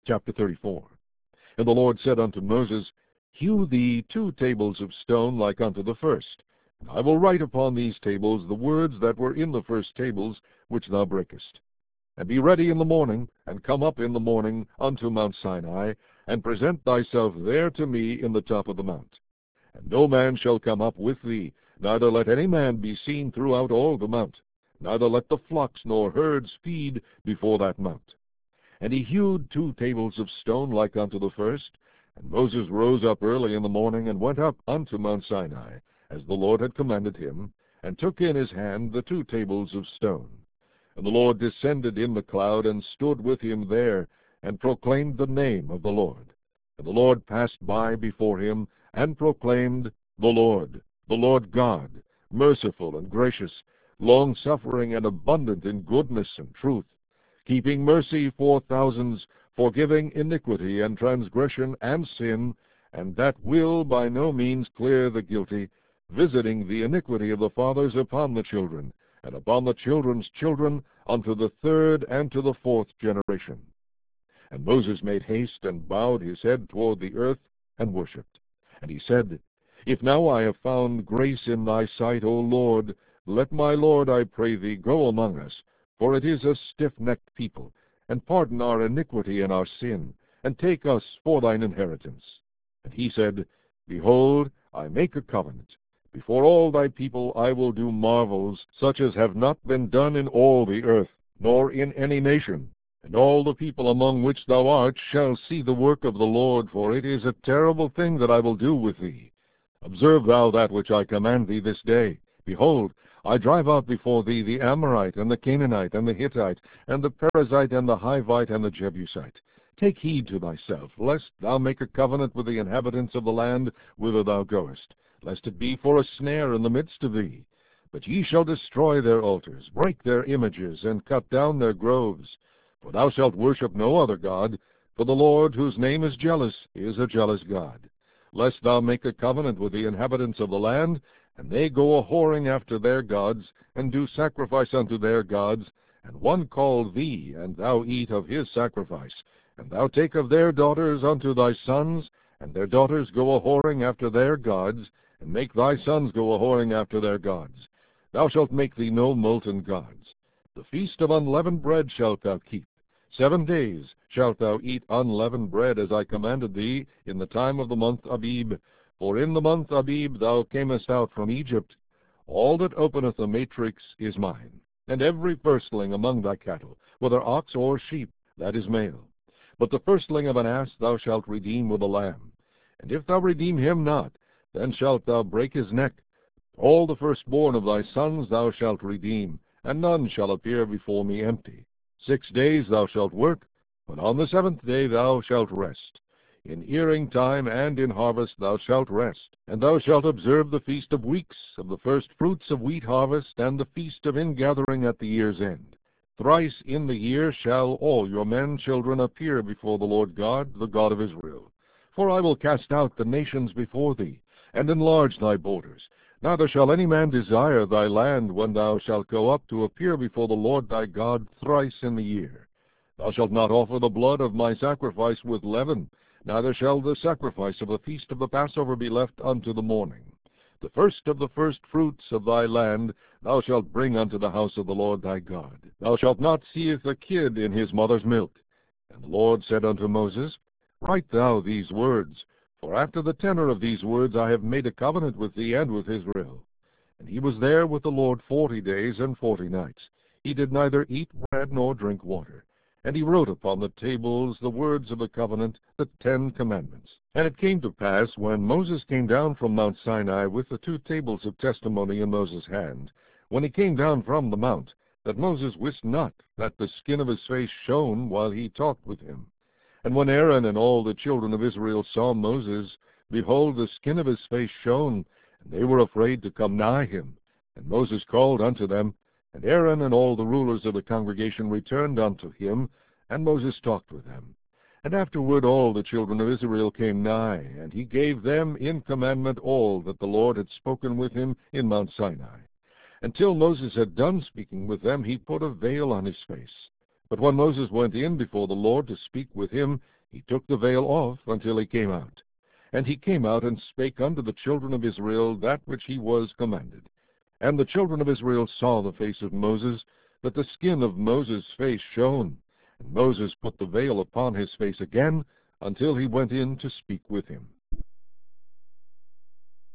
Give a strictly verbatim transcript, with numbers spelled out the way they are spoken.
Chapter thirty-four. And the Lord said unto Moses, Hew thee two tables of stone like unto the first, and I will write upon these tables the words that were in the first tables, which thou breakest. And be ready in the morning, and come up in the morning unto Mount Sinai, and present thyself there to me in the top of the mount. And no man shall come up with thee, neither let any man be seen throughout all the mount, neither let the flocks nor herds feed before that mount. And he hewed two tables of stone like unto the first. And Moses rose up early in the morning, and went up unto Mount Sinai, as the Lord had commanded him, and took in his hand the two tables of stone. And the Lord descended in the cloud, and stood with him there, and proclaimed the name of the Lord. And the Lord passed by before him, and proclaimed, The Lord, the Lord God, merciful and gracious, long-suffering and abundant in goodness and truth, keeping mercy for thousands, forgiving iniquity and transgression and sin, and that will by no means clear the guilty, visiting the iniquity of the fathers upon the children, and upon the children's children, unto the third and to the fourth generation. And Moses made haste, and bowed his head toward the earth, and worshipped. And he said, If now I have found grace in thy sight, O Lord, let my Lord, I pray thee, go among us, for it is a stiff-necked people, and pardon our iniquity and our sin, and take us for thine inheritance. And he said, Behold, I make a covenant. Before all thy people I will do marvels, such as have not been done in all the earth, nor in any nation. And all the people among which thou art shall see the work of the Lord, for it is a terrible thing that I will do with thee. Observe thou that which I command thee this day. Behold, I drive out before thee the Amorite, and the Canaanite, and the Hittite, and the Perizzite, and the Hivite, and the Jebusite. Take heed to thyself, lest thou make a covenant with the inhabitants of the land whither thou goest, lest it be for a snare in the midst of thee. But ye shall destroy their altars, break their images, and cut down their groves. For thou shalt worship no other god, for the Lord, whose name is jealous, is a jealous God. Lest thou make a covenant with the inhabitants of the land, and they go a-whoring after their gods, and do sacrifice unto their gods, and one call thee, and thou eat of his sacrifice, and thou take of their daughters unto thy sons, and their daughters go a-whoring after their gods, and make thy sons go a-whoring after their gods. Thou shalt make thee no molten gods. The feast of unleavened bread shalt thou keep. Seven days shalt thou eat unleavened bread, as I commanded thee, in the time of the month Abib. For in the month Abib thou camest out from Egypt. All that openeth a matrix is mine, and every firstling among thy cattle, whether ox or sheep, that is male. But the firstling of an ass thou shalt redeem with a lamb. And if thou redeem him not, then shalt thou break his neck. All the firstborn of thy sons thou shalt redeem, and none shall appear before me empty. Six days thou shalt work, but on the seventh day thou shalt rest. In earing time and in harvest thou shalt rest, and thou shalt observe the feast of weeks, of the first fruits of wheat harvest, and the feast of ingathering at the year's end. Thrice in the year shall all your men children appear before the Lord God, the God of Israel. For I will cast out the nations before thee, and enlarge thy borders. Neither shall any man desire thy land when thou shalt go up to appear before the Lord thy God thrice in the year. Thou shalt not offer the blood of my sacrifice with leaven, neither shall the sacrifice of the feast of the Passover be left unto the morning. The first of the first fruits of thy land thou shalt bring unto the house of the Lord thy God. Thou shalt not seethe a kid in his mother's milk. And the Lord said unto Moses, Write thou these words, for after the tenor of these words I have made a covenant with thee and with Israel. And he was there with the Lord forty days and forty nights. He did neither eat bread nor drink water. And he wrote upon the tables the words of the covenant, the Ten Commandments. And it came to pass, when Moses came down from Mount Sinai with the two tables of testimony in Moses' hand, when he came down from the mount, that Moses wist not that the skin of his face shone while he talked with him. And when Aaron and all the children of Israel saw Moses, behold, the skin of his face shone, and they were afraid to come nigh him. And Moses called unto them, and Aaron and all the rulers of the congregation returned unto him, and Moses talked with them. And afterward all the children of Israel came nigh, and he gave them in commandment all that the Lord had spoken with him in Mount Sinai. Until Moses had done speaking with them, he put a veil on his face. But when Moses went in before the Lord to speak with him, he took the veil off until he came out. And he came out and spake unto the children of Israel that which he was commanded. And the children of Israel saw the face of Moses, that the skin of Moses' face shone. And Moses put the veil upon his face again, until he went in to speak with him.